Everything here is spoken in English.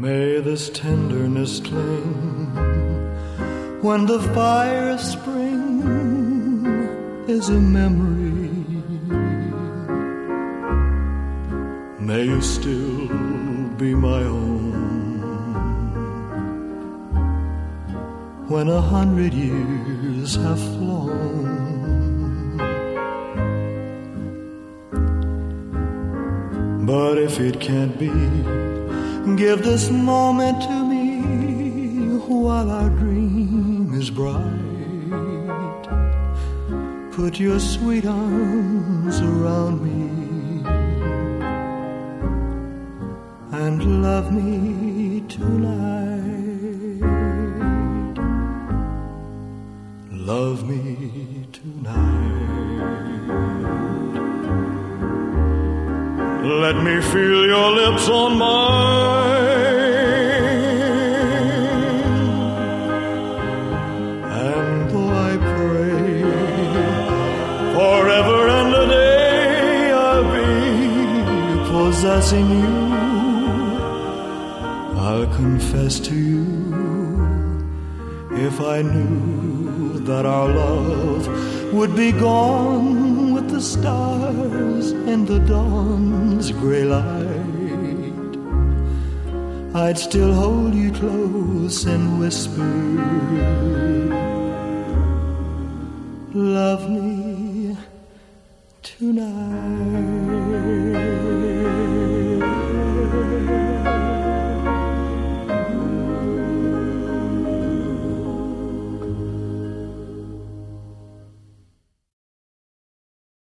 May this tenderness cling when the fire of spring is a memory. May you still be my own when 100 years have flown. But if it can't be, give this moment to me while our dream is bright. Put your sweet arms around me and love me tonight. Love me tonight. Let me feel your lips on mine, and though I pray forever and a day I'll be possessing you, I'll confess to you, if I knew that our love would be gone with the stars in the dawn's gray light, I'd still hold you close and whisper, love me tonight.